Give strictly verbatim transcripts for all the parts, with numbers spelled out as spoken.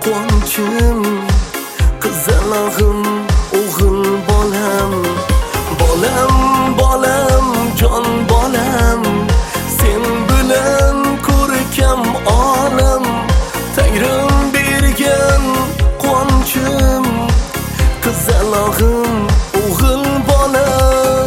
quvonchim, qizalog'im, o'g'il bolam. Bolam, bolam, jon bolam, sen bilan ko'rkam olam. Tangrim bergan quvonchim, qizalog'im, o'g'il bolam.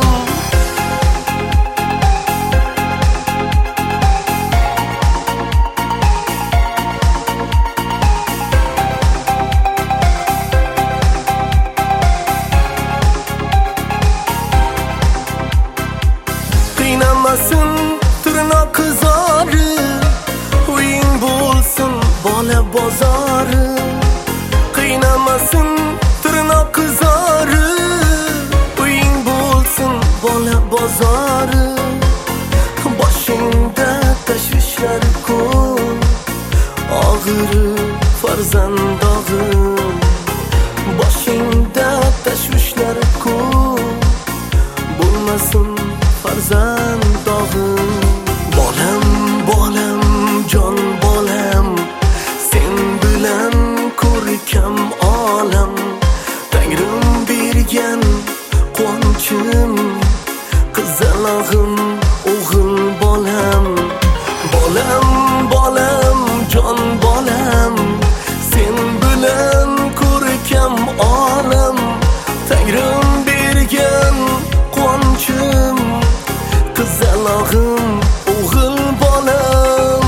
Qiynamasin tirnoq qizori, uying bo'lsin bola bozori. Qiynamasin tirnoq qizori, uying bo'lsin bola bozori. Boshingda tashvishlar ko'p, og'iri farzand og'ir. Boshingda tashvishlar ko'p, bo'lmasin farzand dog'im. Bolam, bolam, jon bolam, sen bilan ko'rkam olam. Tangrim bergan quvonchim, qizalog'im, o'g'il bolam. Bolam, bolam, jon bolam, sen bilan ko'rkam olam. Tangrim bergan quvonchim, qizalog'im, o'g'il bolam.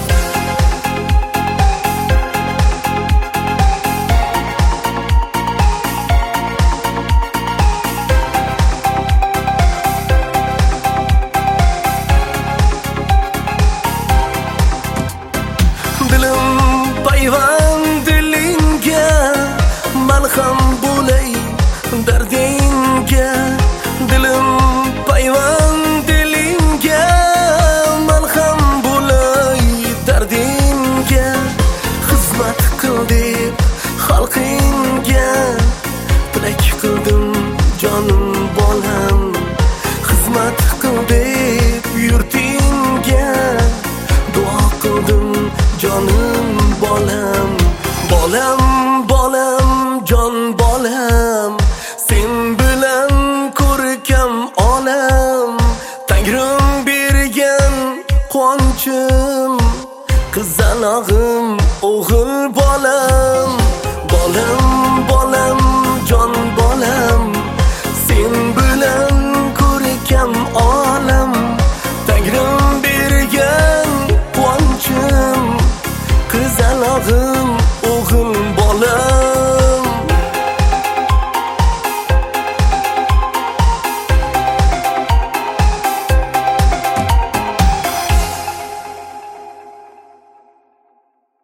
Dilim payvand dilingga, malham bo'lay dardingga. Dilim payvand dilingga, malham bo'lay dardingga. Xizmat qil deb xalqingga, tilak qildim jonim bolam. Xizmat qil deb yurtingga, duo qildim jonim bolam. Bolam, bolam, jon bolam, sen bilan ko'rkam olam. Tangrim bergan quvonchim, qizalog'im, o'g'il bolam. Bolam, bolam, jon bolam, sen bilan